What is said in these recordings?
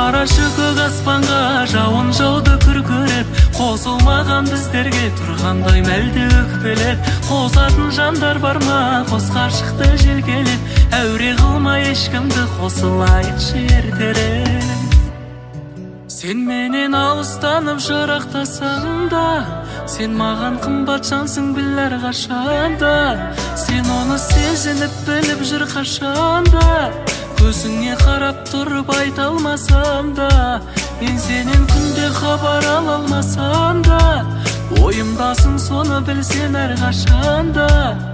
Қарашы көк аспанға жауын жауды күркіреп, қосылмаған біздерге тұрғандай мәлді өкпелеп. Қосатын жандар бар ма, қос ғашықты желкелеп, әуре қылма ешкімді, қосылайықшы ертерек. Сен менен алыстанып жырақтасаң да, сен маған қымбат жансың біл әрқашанда. Сен оны сезініп біліп жүр қашанда, көзіңе қарап тұрып айта алмасам да, мен сенен күнде хабар ала алмасам да, ойымдасың соны білсен әрқашанда.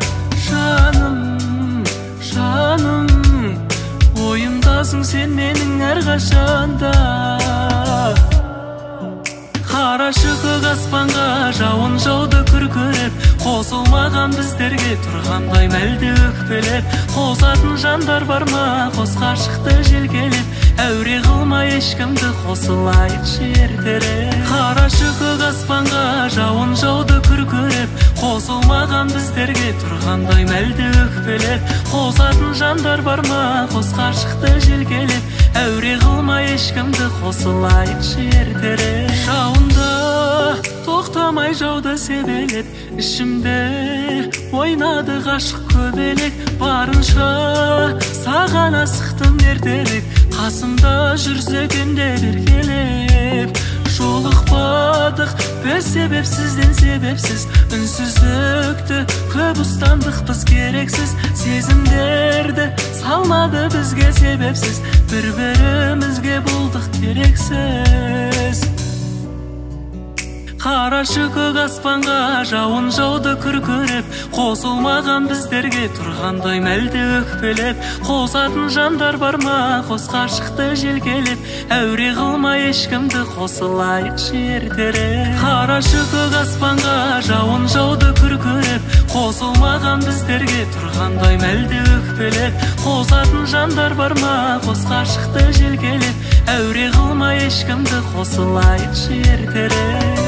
Жаным, жаным, ойымдасың сен менің әрқашанда. Қарашы көк аспанға жауын жауды күркіреп, қосылмаған біздерге тұрғандай мәлді өкпелеп. Қосатын жандар бар ма, қос ғашықты желкелеп, әуре қылма ешкімді, қосылайықшы ертерек. Қарашы көк аспанға жауын жауды күркіреп, қосылмаған біздерге тұрғандай мәлді өкпелеп. Қосатын жандар бар ма, қос ғашықты желкелеп, әуре қылма ешкімді, қосылайықшы ертерек. Жауында тоқтамай жауды себелеп, ішімде ойнады ғашық көбелек. Барынша саған асықтым ертерек, қасымда жүрсе кемде еркелеп. Жолықпадық біз себепсізден себепсіз, үнсіздікті көп ұстандық біз керексіз. Сезімдерді салмады бізге себепсіз, бір-бірімізге болдық керексіз. Қарашы көк аспанға жауын жауды күркіреп, қосылмаған біздерге тұрғандай мәлді өкпелеп. Қосатын жандар бар ма, қос ғашықты желкелеп, әуре қылма ешкімді, қосылайықшы ертерек. Қарашы көк аспанға жауын жауды күркіреп, қосылмаған біздерге тұрғандай мәлді өкпелеп. Қосатын жандар бар ма, қос ғашықты желкелеп, әуре қылма ешкімді, қосылайықшы ертерек.